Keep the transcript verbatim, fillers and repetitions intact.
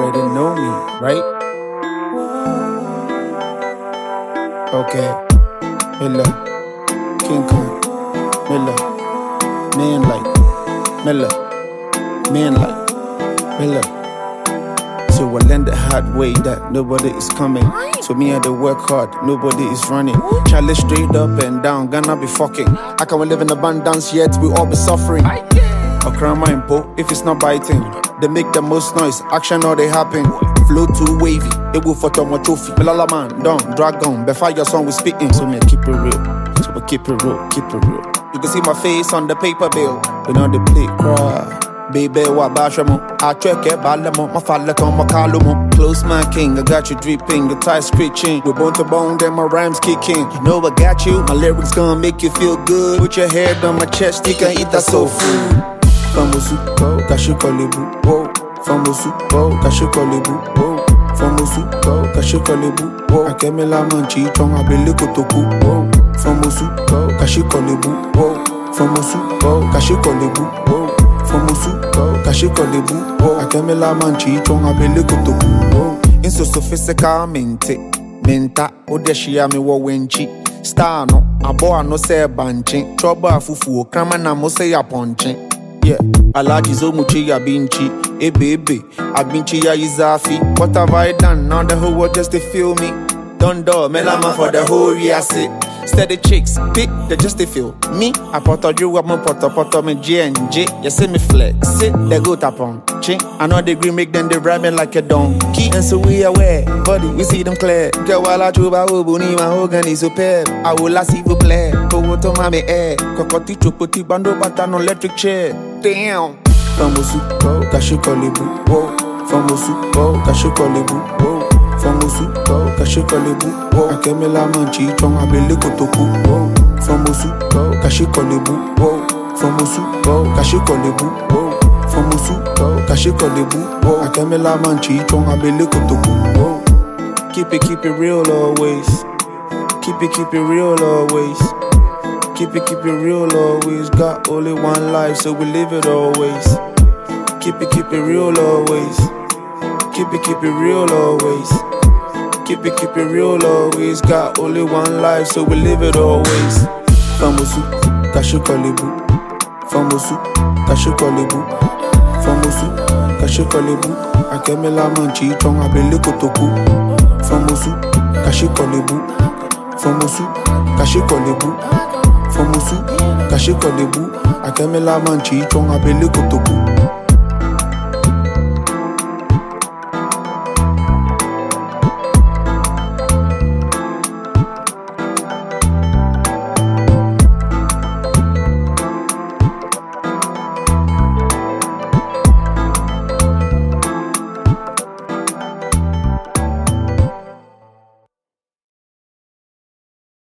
already know me, right? Okay. Miller, King Kong, Miller, man like Miller, man like Miller. So I learned the hard way that nobody is coming. So me had to work hard, nobody is running. Challenge straight up and down, gonna be fucking. I can't live in abundance yet, we all be suffering. Or crime my impo, if it's not biting. They make the most noise, action all they happen. Flow too wavy, it will photo my trophy. Melala man, down, dragon, before your song we speaking. So me keep it real, so we keep it real, keep it real. You can see my face on the paper bill, but on the plate cry. Baby, what bashamo? I check it, balamo, my father on my calomo. Close my king, I got you dripping, the tie screeching. We're bone to bone, then my rhymes kicking. You know I got you, my lyrics gonna make you feel good. Put your head on my chest, you can eat that soul food. Famosu, oh, kashikolibu, whoa. Famosu, oh, kashikolibu, whoa. Famosu, oh, kashikolibu, whoa. Akemela manchi, chong abele kotoku, whoa. Famosu, oh, kashikolibu, whoa. Famosu, oh, kashikolibu, whoa. Famosu, oh, kashikolibu, whoa. Akemela manchi, chong abele kotoku, whoa. In so sophistical mente, menta, odeshia me wo wenchi. Star no, abo no se banchin. Trouble afufu, krama na mo se ya ponchin. Yeah, Alaji zo muchi ya binchi. Eh baby, I binchi ya izafi. What have I done? Now the whole world just to feel me. Don't do, melama for the whole year sit. Steady chicks, pick, they just to feel me. I put a drew up my poto poto me J and J. You see me flex, sit, they go tap on. Ching, I know they green make them they ride me like a donkey. And so we aware, buddy, we see them clear. Get while I chuba ubuni, my organ is superb. I will last even play, but what on my air. Kokoti chupoti bando batan on electric chair. Damn. Famosu, oh, kashikolibu, whoa. Famosu, oh, kashikolibu, whoa. Famosu, oh, kashikolibu, whoa. Akemela manchi, chong abele kotoku, whoa. Famosu, oh, kashikolibu, whoa. Famosu, oh, kashikolibu, whoa. Famosu, oh, kashikolibu, whoa. Akemela manchi, chong abele kotoku, whoa. Keep it, keep it real always. Keep it, keep it real always. Keep it, keep it real always. Got only one life, so we live it always. Keep it, keep it real always. Keep it, keep it real always. Keep it, keep it real always. Got only one life, so we live it always. Famosu, kashikolibu. Famosu, kashikolibu. Famosu, kashikolibu. Akemela manchi, chong abele kotoku. Famosu, kashikolibu. Famosu, kashikolibu. Famosu, kashikolibu. Akemela manchi, chong abele kotoku.